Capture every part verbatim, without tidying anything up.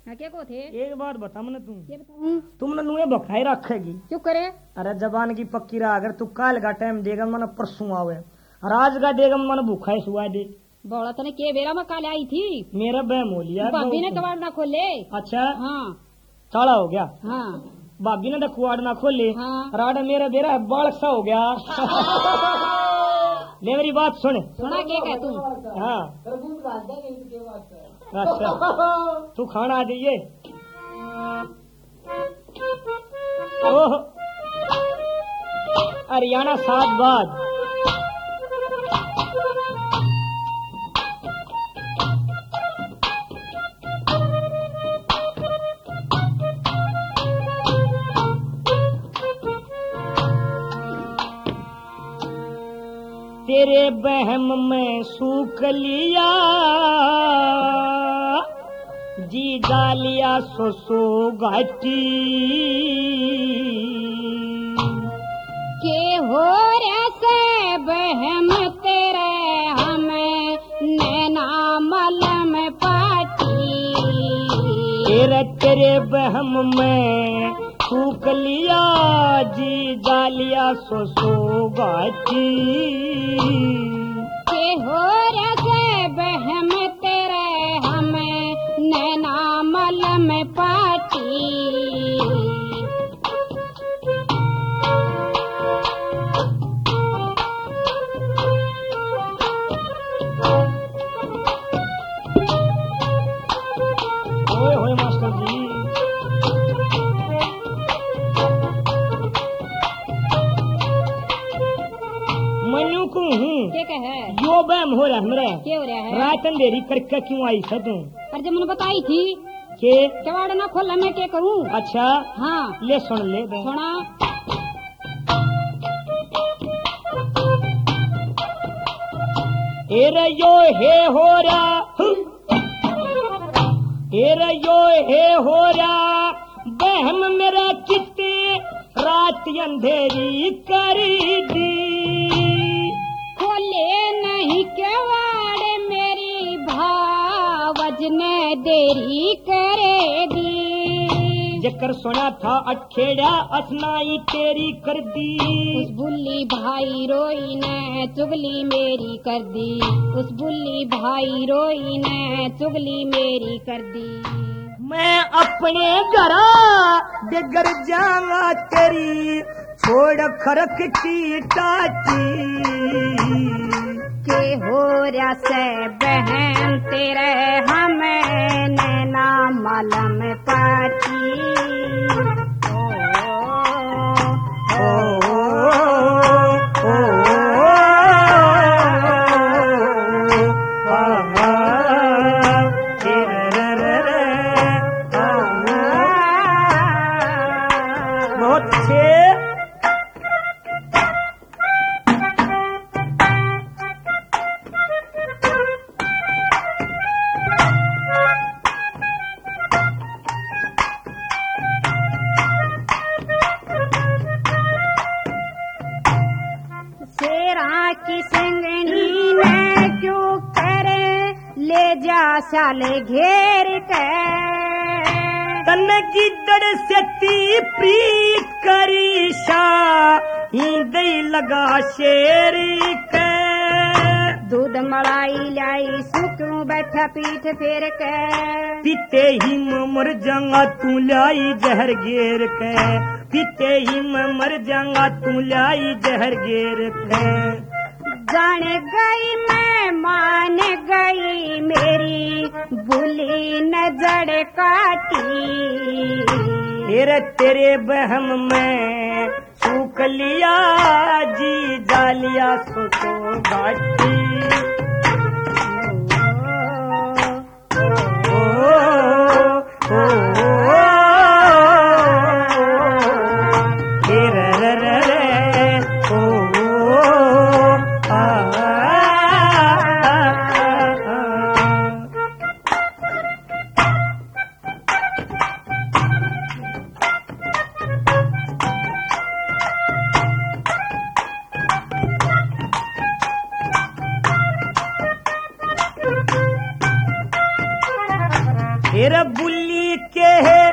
क्या को थे? एक बात बता मन तू, ये बताऊं? तुमने नुए भखाई रखेगी क्यों करे? अरे जबान की पक्की रहा, अगर तू काल का टाइम देगा मन परसों आवे, राज का देगा मन भूखा ही सुहा दे। बोला तने के बेरा में काले आई थी, मेरा बहम हो लिया। भाभी ने कबाड़ ना खोले। अच्छा हाँ ताला हो गया। हाँ भाभी ने तो कुआड़ ना खोले। हाँ। राड मेरा बेरा बालक सा हो गया। ले मेरी बात सुन। सुना के कह तू? हाँ अच्छा तू खाना आ जाइए। ओह हरियाणा सात बाद तेरे बहम में सूख लिया जी डालिया सोसो घाटी के हो रसे बहम तेरे हमें नैना मलम पाटी। तेरे तेरे बहम में सूख लिया जी डालिया सोसो घाटी के हो रसे बहम तेरे हमें नैना मलम पाटी। ओए होए मास्टर जी मनु को हूँ के कहे? यो बहम हो रहा मेरे क्या हो रहा है? रात अंधेरी करके क्यों आई था तू? पर जब मैंने बताई थी के कबाड़ ना खोला मैं क्या करूं? अच्छा हाँ ले सुन ले बहन। सुना। एरे यो हे हो रहा एरे यो हे हो रहा बहम मेरा कितने रात अंधेरी करी दी। खोले नहीं केवाड़ मेरी भावज ने देरी करे दी। जकर सुना था अठखेड़ा असनाई तेरी कर दी। उस बुल्ली भाई रोई ने चुगली मेरी कर दी। उस बुल्ली भाई रोई ने चुगली मेरी कर दी। मैं अपने घरा बेगर जावा तेरी छोड़ खरक की टाटी। के हो रहा से बहन तेरे हमें नैना मलम पाटी। ओ, ओ, ओ, बहुत अच्छे। शेरा की सिंगनी ने क्यों करे ले जा साले घेर के। तन की दड़ से ती प्रीत करी शाह गई लगा शेर के। दूध मलाई लाई सुकरू बैठा पीठ फेर के। पीते ही मैं मर जाऊंगा तू लाई जहर घेर के। पीते ही मैं मर जाऊंगा तू लाई जहर घेर के। जान गई मैं मान गई मेरी भूली नजर काटी। तेरे तेरे बहम में सूख लिया जी डालिया सोचो घाटी। ओ, ओ, ओ, रे रे रे ओ, आ, के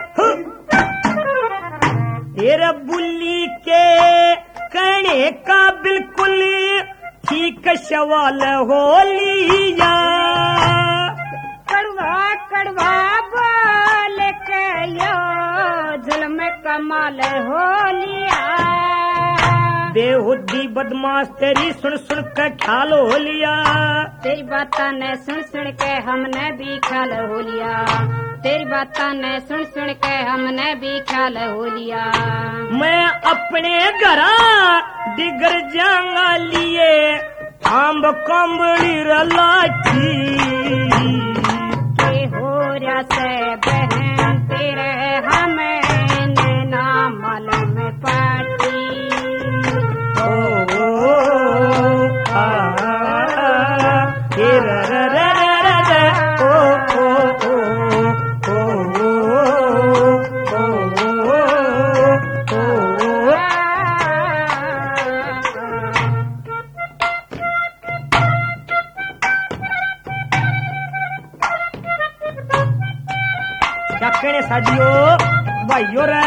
तेरा बुल्ली के कहने का बिल्कुल ठीक सवाल हो लिया। कड़वा कड़वा बोल के यो जुल्म कमाल हो लिया। बेहुदी बदमाश तेरी सुन सुन के ख्याल हो लिया। तेरी बाता ने सुन सुन के हमने भी ख्याल हो लिया। तेरी बाता ने सुन सुन के हमने भी ख्याल हो लिया। मैं अपने घरा डिगर जांगा लिए आंब कंबड़ी रलाची के हो रहा से बहन तेरे हमें नैना मालूम पाटी। ओ आ हे र र र र र ओ ओ ओ क्या कहने साजियो भाइयों रे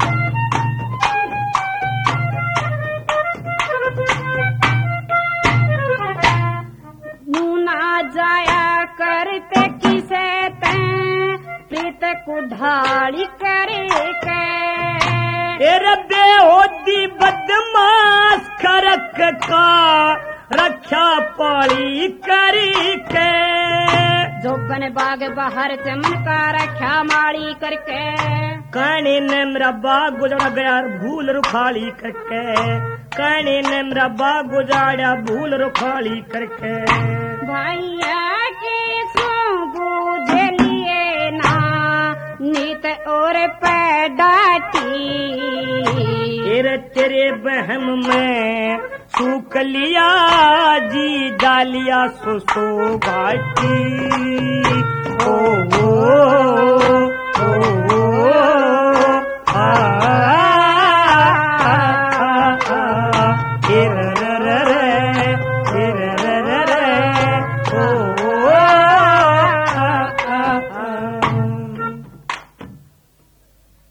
नूना जाया करते किसे ते प्रीत कुढ़ाड़ी करे के। तेरे बेहोदी बदमाश खरक का रक्षा पाली करी के। जोबन बाग बाहर चमन का रक्षा माड़ी करके। कहने ने मेरा बाग गुजरा गया भूल रुखाली करके। कहने ने मेरा बाग गुजारा भूल रुखाली करके। भैया के सो बूझे लिए ना नीत और पैडाटी। तेरे तेरे बहम में सूख लिया जी डालिया सो सो घाटी। ओ ओ ओ